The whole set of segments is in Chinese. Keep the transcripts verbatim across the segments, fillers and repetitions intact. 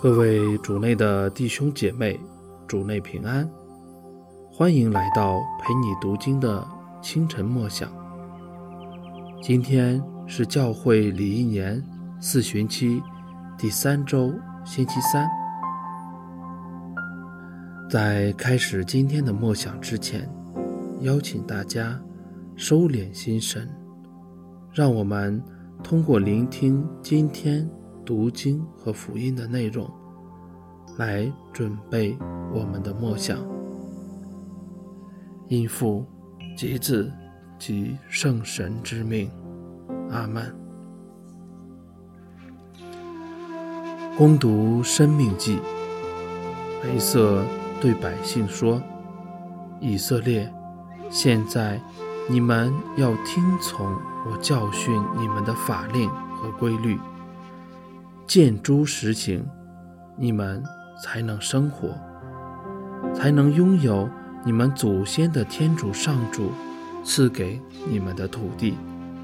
各位主内的弟兄姐妹，主内平安，欢迎来到陪你读经的清晨默想。今天是教会礼仪年四旬期第三周星期三。在开始今天的默想之前，邀请大家收敛心神，让我们通过聆听今天读经和福音的内容，来准备我们的默想。因父及子及圣神之名，阿们。恭读申命记。梅瑟对百姓说：以色列，现在你们要听从我教训你们的法令和规律，见诸实行，你们才能生活，才能拥有你们祖先的天主上主赐给你们的土地。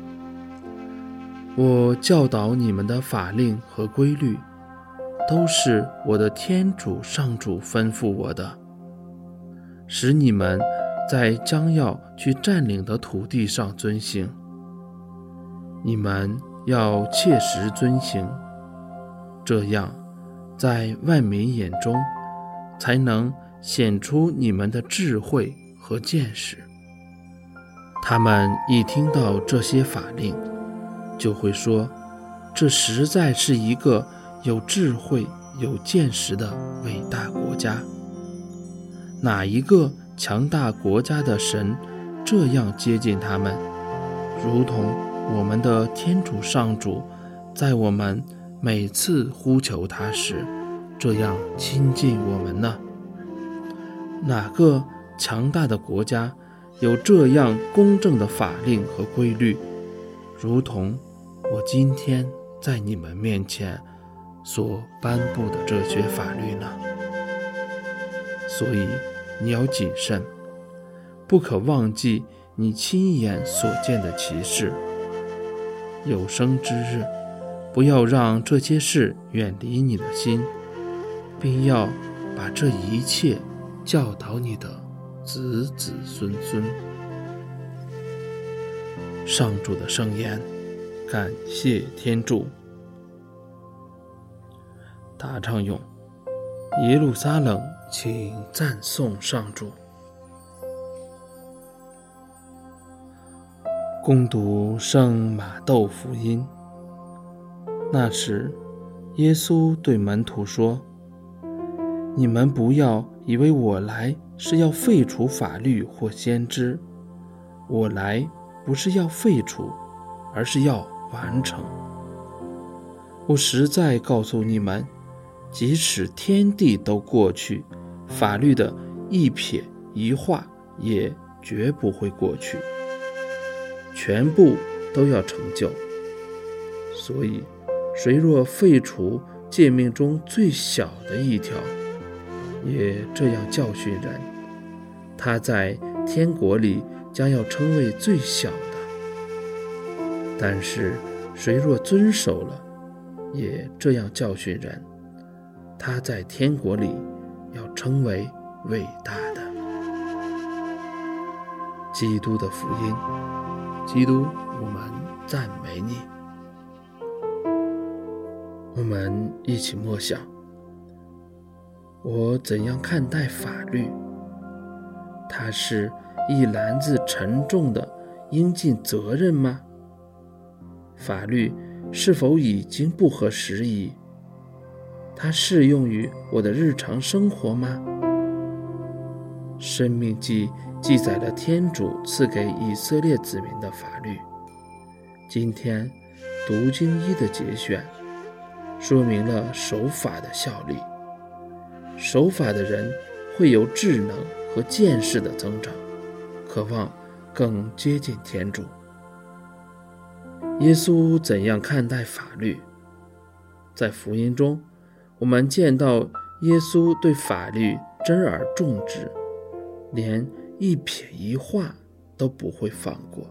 我教导你们的法令和规律，都是我的天主上主吩咐我的，使你们在将要去占领的土地上遵行。你们要切实遵行，这样在万民眼中才能显出你们的智慧和见识。他们一听到这些法令，就会说，这实在是一个有智慧有见识的伟大国家。哪一个强大国家的神这样接近他们，如同我们的天主上主在我们每次呼求他时这样亲近我们呢？哪个强大的国家有这样公正的法令和规律，如同我今天在你们面前所颁布的这些法律呢？所以你要谨慎，不可忘记你亲眼所见的奇事。有生之日，不要让这些事远离你的心，并要把这一切教导你的子子孙孙。上主的圣言，感谢天主。答唱咏：耶路撒冷，请赞颂上主。恭读圣马窦福音。那时，耶稣对门徒说：你们不要以为我来是要废除法律或先知，我来不是要废除，而是要完成。我实在告诉你们，即使天地都过去，法律的一撇一画也绝不会过去，全部都要成就。所以谁若废除诫命中最小的一条，也这样教训人，他在天国里将要称为最小的；但是谁若遵守了，也这样教训人，他在天国里要称为伟大的。基督的福音。基督，我们赞美你。我们一起默想，我怎样看待法律？它是一篮子沉重的应尽责任吗？法律是否已经不合时宜？它适用于我的日常生活吗？申命记记载了天主赐给以色列子民的法律。今天读经一的节选说明了守法的效力。守法的人会有智能和见识的增长，渴望更接近天主。耶稣怎样看待法律？在福音中，我们见到耶稣对法律珍而重之，连一撇一画都不会放过。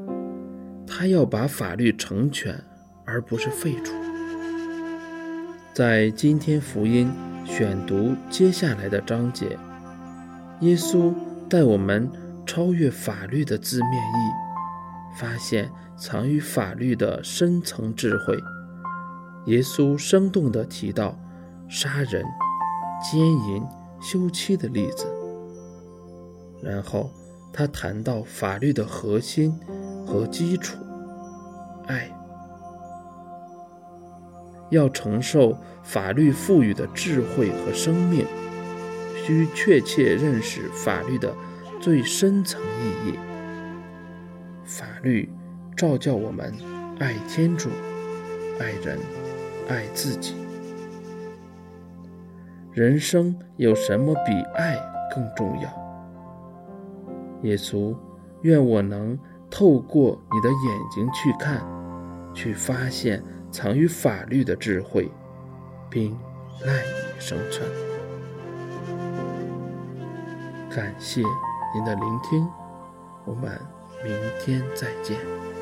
他要把法律成全，而不是废除。 在今天福音选读接下来的章节，耶稣带我们超越法律的字面意，发现藏于法律的深层智慧。耶稣生动地提到杀人、奸淫、休妻的例子，然后他谈到法律的核心和基础，爱。要承受法律赋予的智慧和生命，需确切认识法律的最深层意义。法律召叫我们爱天主、爱人、爱自己。人生有什么比爱更重要？耶稣，愿我能透过你的眼睛去看，去发现藏于法律的智慧，并赖以生存。感谢您的聆听，我们明天再见。